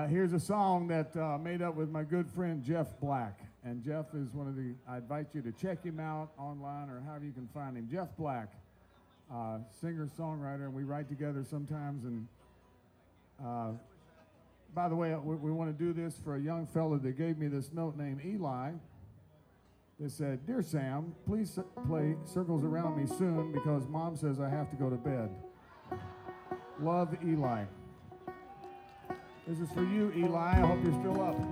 Here's a song that made up with my good friend Jeff Black. And Jeff is I invite you to check him out online or however you can find him. Jeff Black, singer-songwriter, and we write together sometimes. And by the way, we want to do this for a young fella that gave me this note named Eli. They said, "Dear Sam, please play Circles Around Me soon because Mom says I have to go to bed. Love, Eli." This is for you, Eli. I hope you're still up.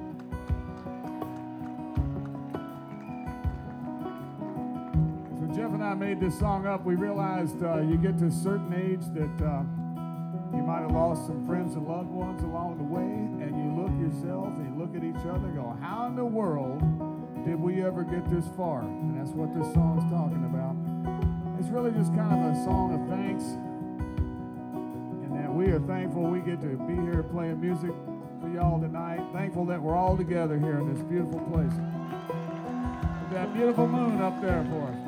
So Jeff and I made this song up. We realized you get to a certain age that you might have lost some friends and loved ones along the way, and you look yourself and you look at each other and go, how in the world did we ever get this far? And that's what this song's talking about. It's really just kind of a song of thanks. We are thankful we get to be here playing music for y'all tonight. Thankful that we're all together here in this beautiful place. With that beautiful moon up there for us.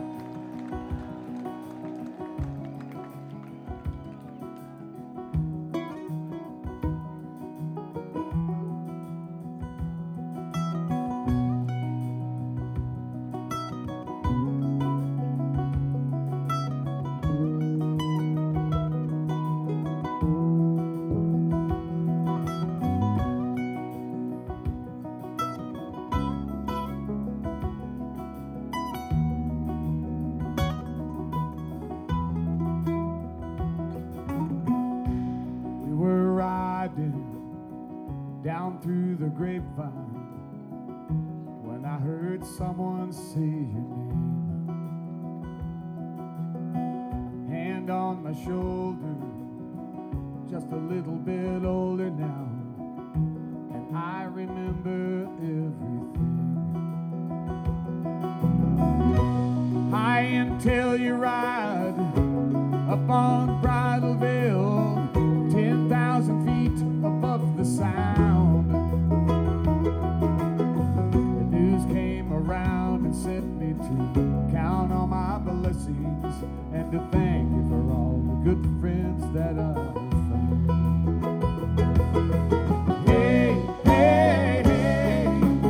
Down through the grapevine when I heard someone say your name. Hand on my shoulder, just a little bit older now, and I remember everything. High until you ride up on Bridal Veil, 10,000 feet above the sound. The news came around and sent me to count on my blessings and to thank you for all the good friends that I've found. Hey, hey, hey,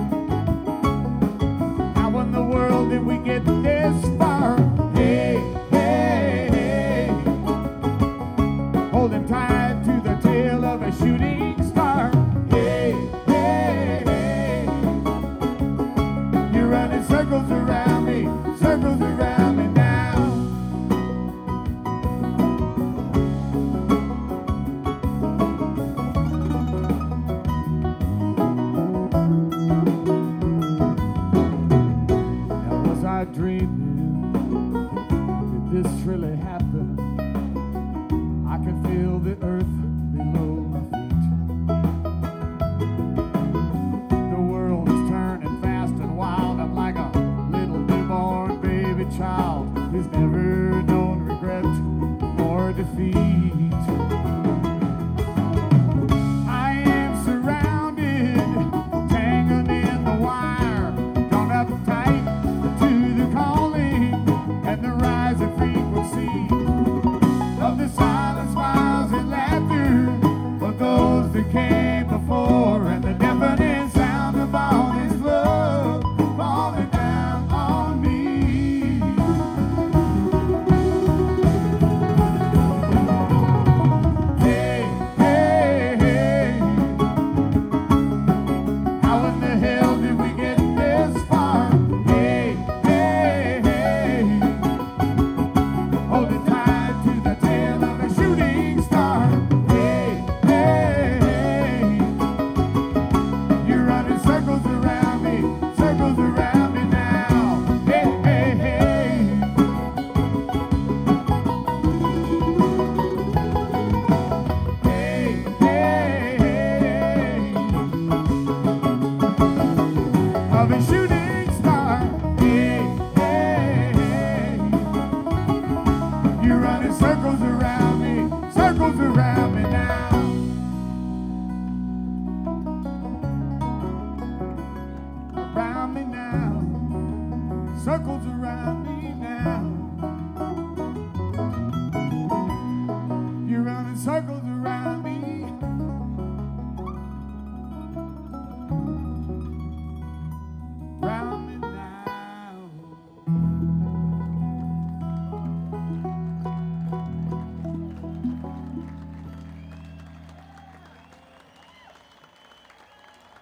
how in the world did we get this far? Hey, hey, hey, holding tight to the tail of a shooting star. Hey, hey, hey, you're running circles around me now. Now was I dreaming? Did this really happen? I can feel the earth below my feet. The world is turning fast and wild. I'm like a little newborn baby child who's never known regret or defeat. I am surrounded, tangled in the wire, drawn up tight to the calling and the rising frequency of the silent smiles and laughter for those that came before, and the deafening sound of all His love falling down on me. Hey, hey, hey, how in the hell did we get this far? Hey, hey, hey, holding tight to the tail of a shooting star. Hey, hey, hey,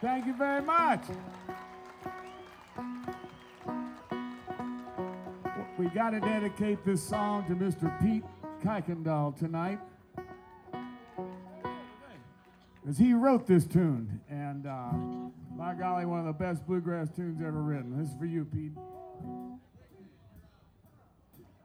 Thank you very much. We got to dedicate this song to Mr. Pete Kuykendall tonight, because he wrote this tune, and by golly, one of the best bluegrass tunes ever written. This is for you, Pete.